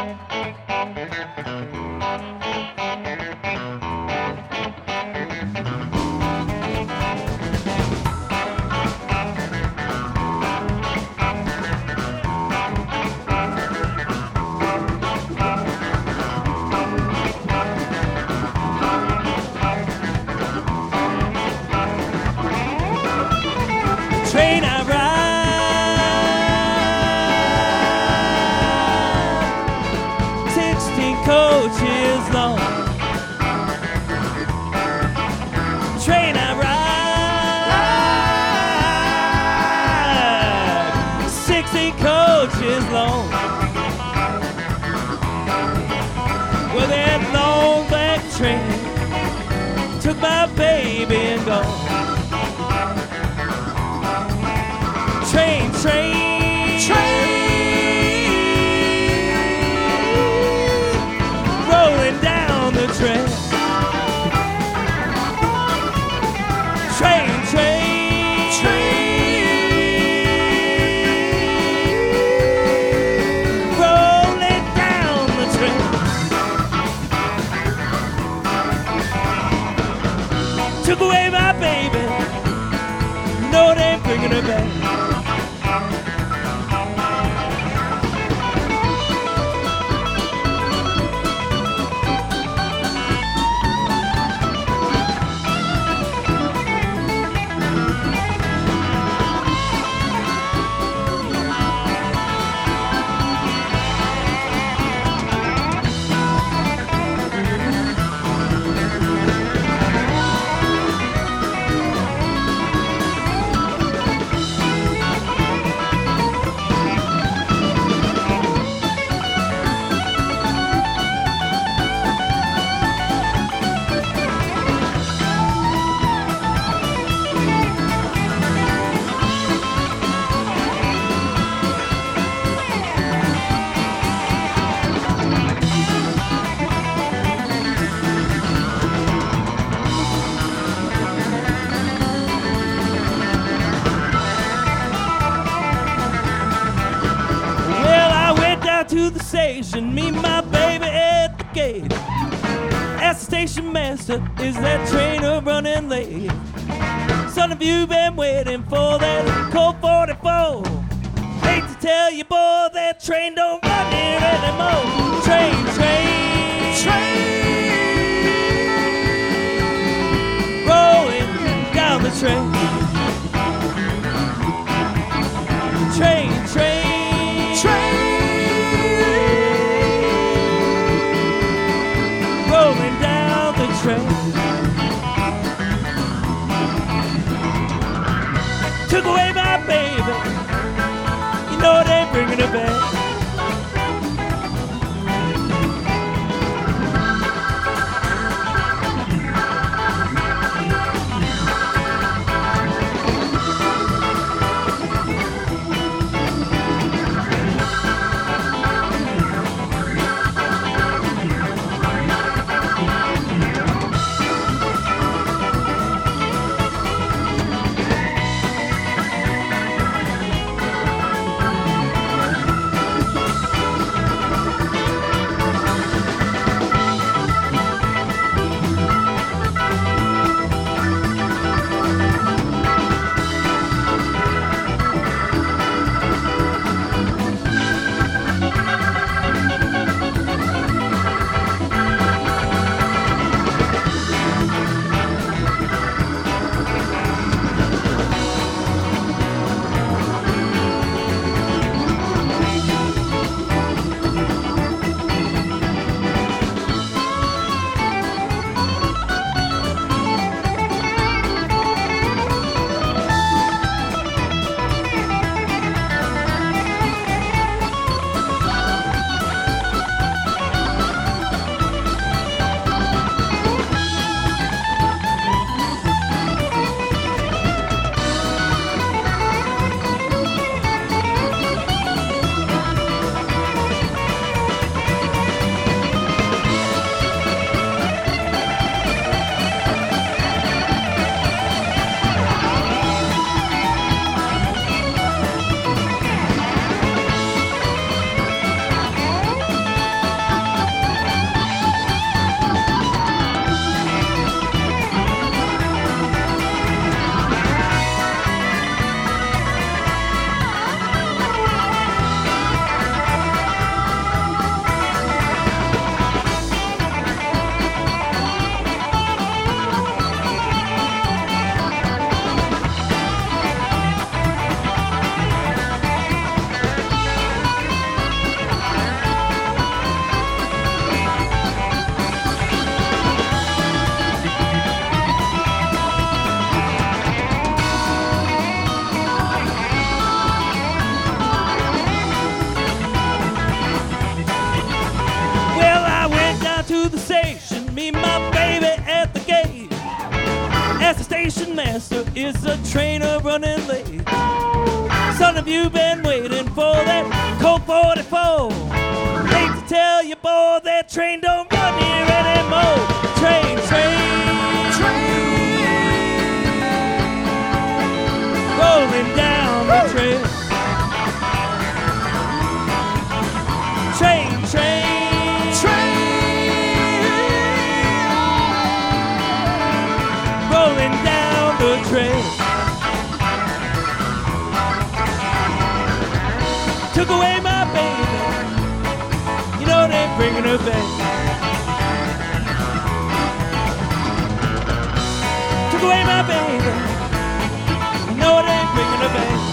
Train I ride, 16 coaches long. Train I ride, 16 coaches long. Well, that long black train took my baby and gone. Train, train, train, rolling down the track. Train, train, train, rolling down the track. Took away my baby, no, they ain't bringing her back. To the station, meet my baby at the gate. Ask the station master, is that trainer running late? Son, have you been waiting for that Colt 44? Hate to tell you, boy, that train don't run here anymore. Train, train, train, rolling down the train. Train, train, train, rolling down the train. Took away my baby, you know they ain't bringing her back. As the station master is the trainer running late. Son of you been waiting for that Colt 44. Hate to tell you, boy, that train don't run here anymore. Train, rolling down the trail. Train, rolling down the trail. Took away my baby, you know they ain't bringing her back. Took away my baby, you know they ain't bringing her back.